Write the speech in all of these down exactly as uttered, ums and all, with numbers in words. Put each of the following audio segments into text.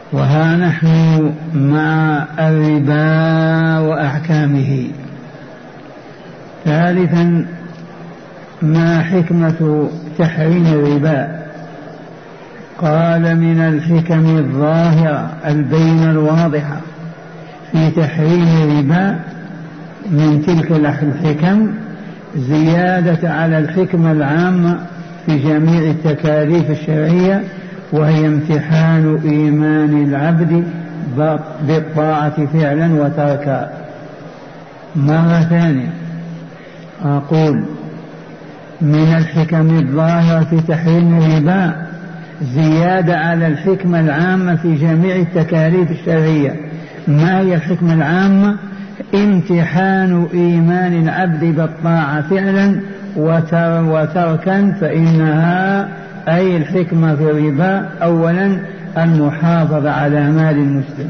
وها نحن مع الربا وأحكامه. ثالثا، ما حكمة تحريم الربا؟ قال: من الحكم الظاهرة البينة الواضحة في تحريم الربا من تلك الحكم زيادة على الحكمة العامة في جميع التكاليف الشرعية، وهي امتحان إيمان العبد بالطاعة فعلا وتركا. مرة ثانية أقول: من الحكم الظاهرة في تحريم الربا زيادة على الحكمة العامة في جميع التكاليف الشرعية. ما هي الحكمة العامة؟ امتحان إيمان العبد بالطاعة فعلا وتركا، فإنها أي الحكمة في الربا أولا المحافظة على مال المسلم،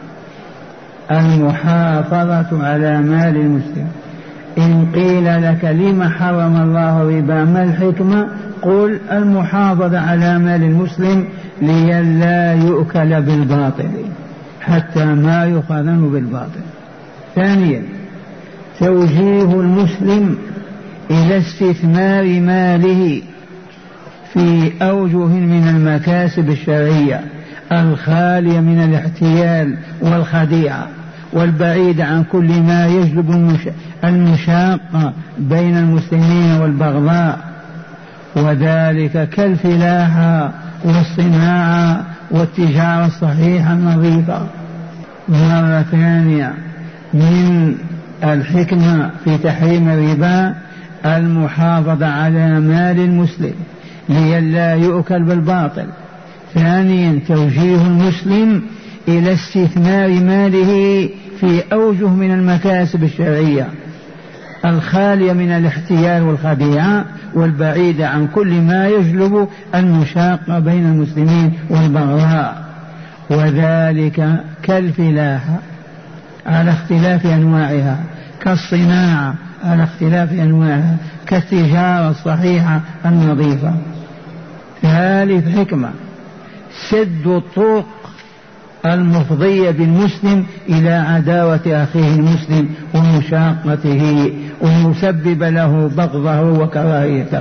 المحافظة على مال المسلم. إن قيل لك لما حرم الله الربا ما الحكمة؟ قل: المحافظة على مال المسلم لئلا يؤكل بالباطل، حتى ما يخزن بالباطل. ثانيا، توجيه المسلم إلى استثمار ماله في أوجه من المكاسب الشرعية الخالية من الاحتيال والخديعة، والبعيد عن كل ما يجلب المشاقة بين المسلمين والبغضاء، وذلك كالفلاحة والصناعة والتجارة الصحيحة النظيفة. مرة ثانية، من الحكمة في تحريم الربا المحافظة على مال المسلم لئلا يؤكل بالباطل. ثانيا، توجيه المسلم إلى استثمار ماله في أوجه من المكاسب الشرعية الخالية من الاحتيال والخديعة، والبعيدة عن كل ما يجلب المشاقة بين المسلمين والبغضاء، وذلك كالفلاحة على اختلاف أنواعها، كالصناعة على اختلاف أنواعها، كالتجارة الصحيحة النظيفة. ثالث حكمة، سد الطرق المفضية بالمسلم إلى عداوة أخيه المسلم ومشاقته ويسبب له بغضه وكراهيته.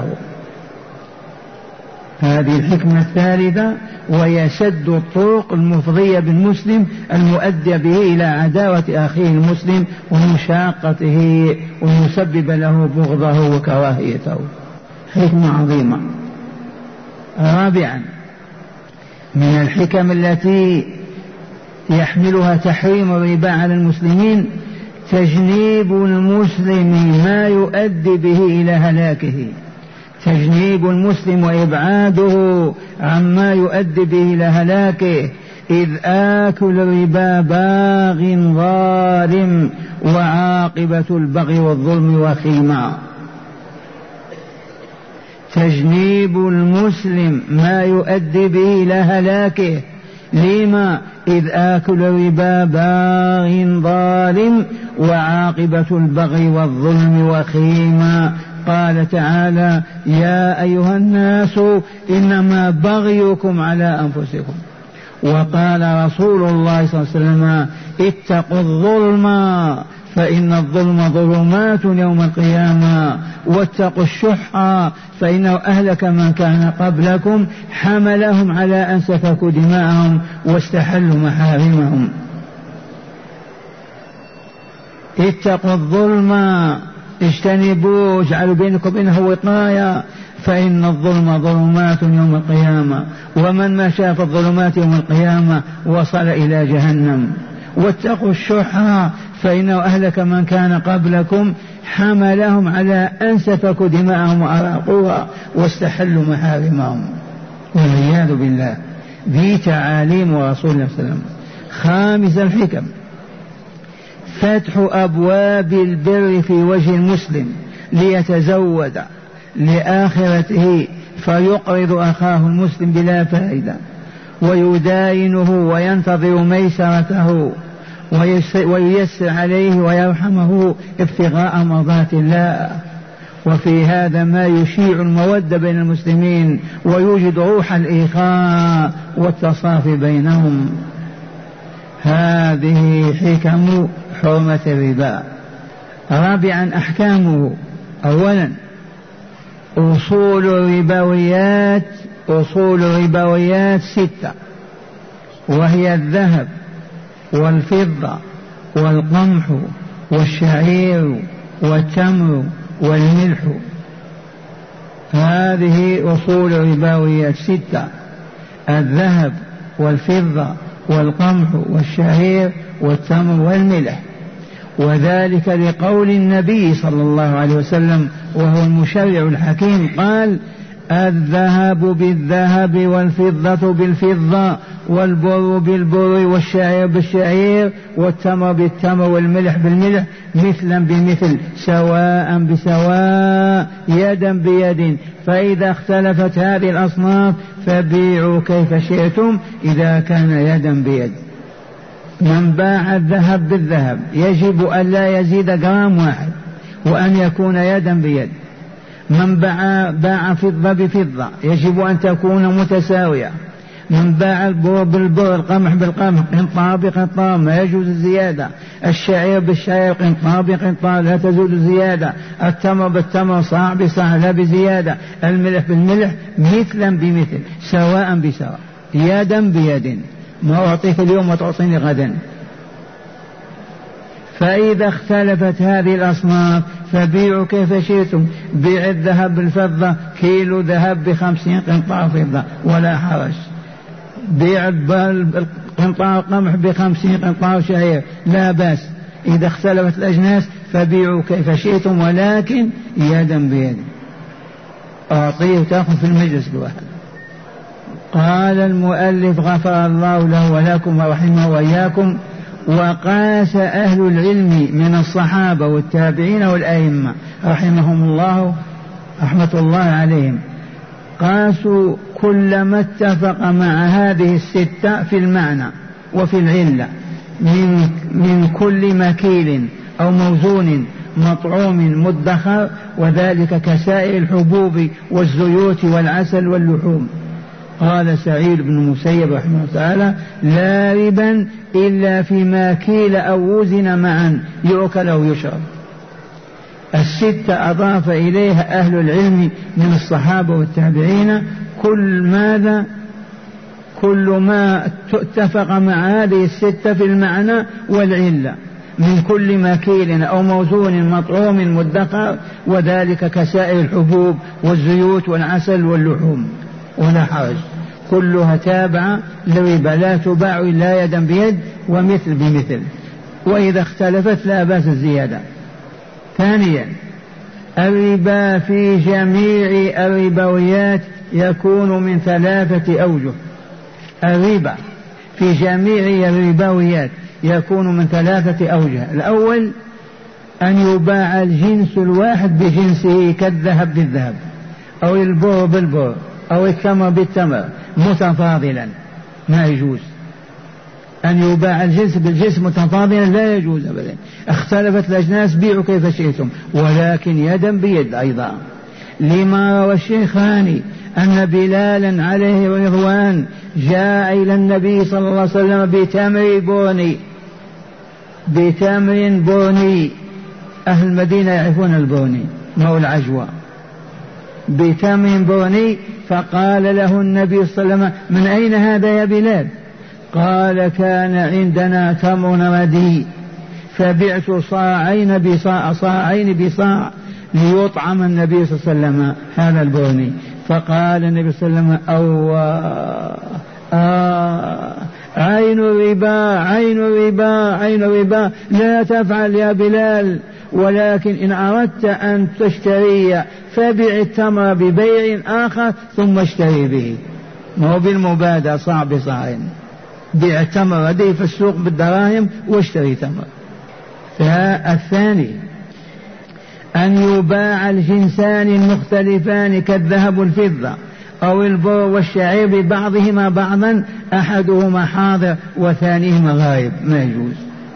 هذه الحكمة الثالثة، ويسد الطرق المفضية بالمسلم المؤدية به إلى عداوة أخيه المسلم ومشاقته ويسبب له بغضه وكراهيته. حكمة عظيمة. رابعا، من الحكم التي يحملها تحريم الربا على المسلمين تجنيب المسلم ما يؤدي به إلى هلاكه، تجنيب المسلم وإبعاده عما يؤدي به إلى هلاكه. إذ آكل الربا باغ ظالم وعاقبة البغي والظلم وخيما. تجنيب المسلم ما يؤدي به إلى هلاكه. لما؟ إذ آكل الربا باغ ظالم وعاقبة البغي والظلم وخيما. قال تعالى: يا أيها الناس إنما بغيكم على أنفسكم. وقال رسول الله صلى الله عليه وسلم: اتقوا الظلم فإن الظلم ظلمات يوم القيامة، واتقوا الشح فإنه أهلك من كان قبلكم حملهم على أن سفكوا دماءهم واستحلوا محارمهم. اتقوا الظلم، اجتنبوه، اجعلوا بينكم وبينه وقاية، فإن الظلم ظلمات يوم القيامة، ومن مشى في الظلمات يوم القيامة وصل إلى جهنم. واتقوا الشح فإنه أهلك من كان قبلكم حملهم على أن سفكوا دماءهم وأراقوها واستحلوا محارمهم، والعياذ بالله. ذي تعاليم رسول الله صلى الله عليه وسلم. خامس الحكم، فتح أبواب البر في وجه المسلم ليتزود لآخرته فيقرض أخاه المسلم بلا فائدة ويداينه وينتظر ميسرته وييسر عليه ويرحمه ابتغاء مرضات الله. وفي هذا ما يشيع المودة بين المسلمين ويوجد روح الإخاء والتصافي بينهم. هذه حكم حرمة الربا. رابعا أحكامه. أولا أصول الربويات، أصول الربويات ستة، وهي الذهب والفضة والقمح والشعير والتمر والملح. هذه أصول الربويات ستة: الذهب والفضة والقمح والشعير والتمر والملح. وذلك لقول النبي صلى الله عليه وسلم وهو المشرع الحكيم قال: الذهب بالذهب والفضة بالفضة والبر بالبر والشعير بالشعير والتمر بالتمر والملح بالملح مثلا بمثل سواء بسواء يدا بيد، فإذا اختلفت هذه الأصناف فبيعوا كيف شئتم إذا كان يدا بيد. من باع الذهب بالذهب يجب أن لا يزيد جرام واحد وأن يكون يدا بيد. من باع, باع فضة بفضة يجب أن تكون متساوية. من باع البر بالبر، القمح بالقمح، قنطار بقنطار لا يجوز الزيادة. الشعير بالشعير قنطار بقنطار لا تزول الزيادة. التمر بالتمر صاع بصاع لا بزيادة. الملح بالملح مثلا بمثل سواء بسواء يدا بيد. ما أعطيك اليوم وتعطيني غدا. فإذا اختلفت هذه الأصناف فبيعوا كيف شئتم. بيع الذهب بالفضة، كيلو ذهب بخمسين قنطار فضة ولا حرج. بيع قنطار قمح بخمسين قنطار شعير لا بأس. إذا اختلفت الأجناس فبيعوا كيف شئتم ولكن يدا بيد. أعطيه وتأخذ في المجلس الواحد. قال المؤلف غفر الله له ولكم ورحمه وإياكم: وقاس أهل العلم من الصحابة والتابعين والأئمة رحمهم الله رحمة الله عليهم، قاسوا كل ما اتفق مع هذه الستة في المعنى وفي العلة من, من كل مكيل أو موزون مطعوم مدخر، وذلك كسائر الحبوب والزيوت والعسل واللحوم. قال سعيد بن المسيب رحمه الله تعالى: لا ربا إلا فيما كيل أو وزن معا يؤكل أو يشرب. الستة أضاف إليها أهل العلم من الصحابة والتابعين كل ماذا كل ما اتفق مع هذه الستة في المعنى والعلة من كل مكيل أو موزون مطعوم مدخر، وذلك كسائر الحبوب والزيوت والعسل واللحوم ولا حرج. كلها تابعة للربا، لا تباع إلا يدا بيد ومثل بمثل، وإذا اختلفت لا بأس الزيادة. ثانيا الربا في جميع الربويات يكون من ثلاثة أوجه. الربا في جميع الربويات يكون من ثلاثة أوجه. الأول أن يباع الجنس الواحد بجنسه كالذهب بالذهب أو البر بالبر أو التمر بالتمر متفاضلا، ما يجوز. أن يباع الجنس بالجنس متفاضلا لا يجوز أبدا. اختلفت الأجناس بيعوا كيف شئتم ولكن يدا بيد أيضا. لما روى الشيخان أن بلالا عليه رضوان جاء إلى النبي صلى الله عليه وسلم بتمر بوني بتمر بوني أهل المدينة يعرفون البوني مو العجوة، بتمر بوني. فقال له النبي صلى الله عليه وسلم: من أين هذا يا بلال؟ قال: كان عندنا تمر رديء فبعت صاعين بصاع صاعين بصاع ليطعم النبي صلى الله عليه وسلم هذا البوني. فقال النبي صلى الله عليه وسلم: أو آه عين الربا عين الربا عين الربا، لا تفعل يا بلال، ولكن إن أردت أن تشتري فبيع التمر ببيع آخر ثم اشتري به، ما هو بالمبادرة صاع بصاع. بيع التمر رديء في السوق بالدراهم واشتري تمر. الثاني أن يباع الجنسان المختلفان كالذهب والفضة أو البر والشعير ببعضهما بعضا، أحدهما حاضر وثانيهما غائب، ما يجوز.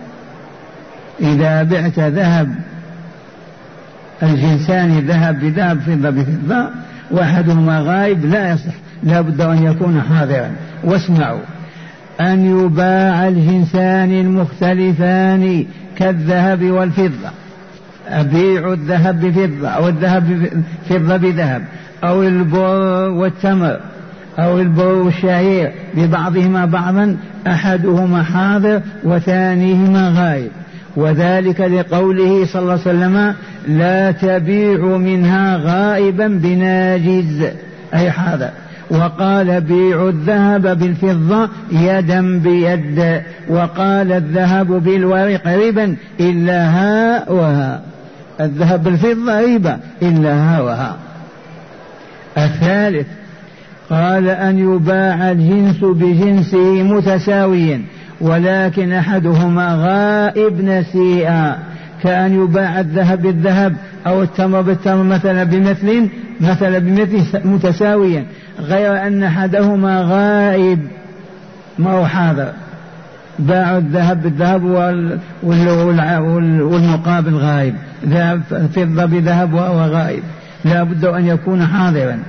إذا بعت ذهب الجنسان ذهب بذهب فضة بفضة وأحدهما غائب لا يصح، لا بد أن يكون حاضرا. واسمعوا، أن يباع الجنسان المختلفان كالذهب والفضة، أبيع الذهب بفضة أو الذهب فضة بذهب، أو البر والتمر أو البر والشعير ببعضهما بعضا، أحدهما حاضر وثانيهما غائب، وذلك لقوله صلى الله عليه وسلم لا تبيع منها غائبا بناجز أي حاضر. وقال بيع الذهب بالفضة يدا بيد، وقال الذهب بالورق ربا إلا ها وها، الذهب بالفضة ربا إلا ها وها. الثالث قال أن يباع الجنس بجنسه متساويا ولكن أحدهما غائب نسيئا، كأن يباع الذهب بالذهب أو التمر بالتمر مثلا بمثل مثلا بمثل متساويا، غير أن أحدهما غائب ما هو حاضر، باع الذهب بالذهب والمقابل غائب، ذهب فضة بذهب وهو غائب، لا بد أن يكون حاضرا.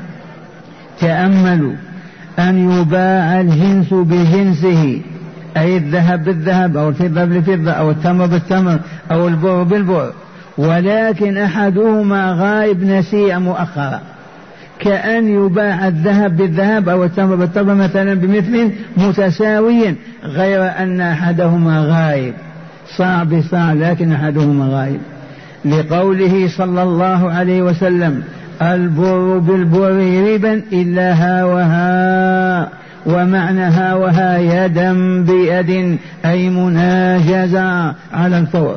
تأملوا أن يباع الجنس بجنسه أي الذهب بالذهب أو الفضة بالفضة أو التمر بالتمر أو البر بالبر، ولكن أحدهما غائب نسيئا مؤخرا، كأن يباع الذهب بالذهب أو التمر بالتمر مثلا بمثل متساويا، غير أن أحدهما غائب، صاع بصاع لكن أحدهما غائب، لقوله صلى الله عليه وسلم البر بالبر ربا إلا ها وها، ومعنى ها وها يدا بيد أي مناجزة على الفور.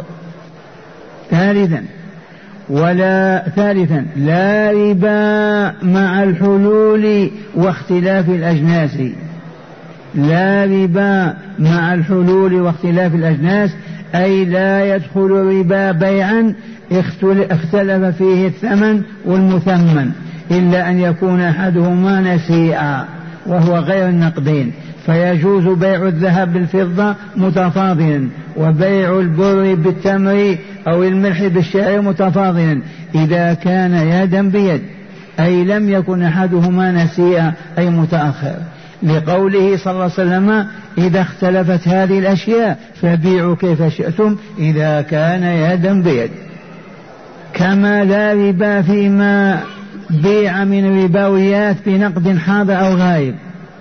ثالثا ولا ثالثا لا ربا مع الحلول واختلاف الأجناس، لا ربا مع الحلول واختلاف الأجناس أي لا يدخل الربا بيعا اختلف فيه الثمن والمثمن إلا أن يكون أحدهما نسيئا وهو غير النقدين، فيجوز بيع الذهب بالفضة متفاضلا وبيع البر بالتمر أو الملح بالشعير متفاضلا إذا كان يدا بيد أي لم يكن أحدهما نسيئا أي متأخر، لقوله صلى الله عليه وسلم إذا اختلفت هذه الأشياء فبيعوا كيف شئتم إذا كان يدا بيد. كما لا ربا فيما بيع من ربويات بنقد حاضر أو غائب،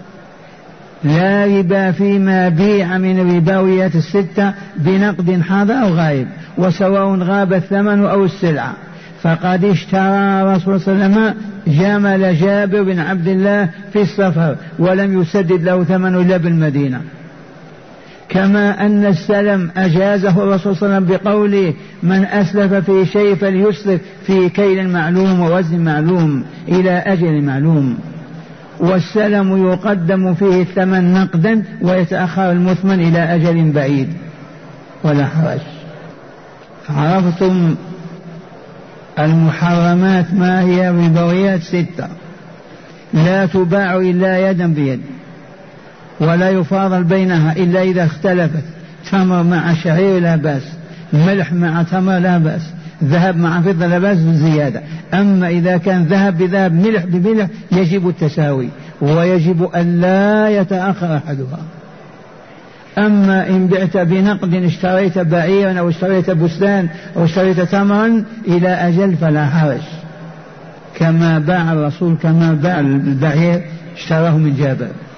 لا ربا فيما بيع من ربويات الستة بنقد حاضر أو غائب، وسواء غاب الثمن أو السلعة. فقد اشترى رسول الله صلى الله عليه وسلم جمل جابر بن عبد الله في السفر ولم يسدد له ثمن إلا بالمدينة. كما أن السلم أجازه الرسول صلى الله عليه وسلم بقوله من أسلف في شيء فليسلف في كيل معلوم ووزن معلوم إلى أجل معلوم، والسلم يقدم فيه الثمن نقدا ويتأخر المثمن إلى أجل بعيد ولا حرج. عرفتم المحرمات ما هي؟ ربويات ستة لا تباع إلا يدا بيد، ولا يفاضل بينها إلا إذا اختلفت، تمر مع شعير لا بأس، ملح مع تمر لا بأس، ذهب مع فضة لا بأس بالزيادة. أما إذا كان ذهب بذهب ملح بملح يجب التساوي ويجب أن لا يتأخر أحدها. أما إن بعت بنقد اشتريت بعيرا أو اشتريت بستان أو اشتريت تمرا إلى أجل فلا حرج، كما باع الرسول كما باع البعير اشتراه من جابر.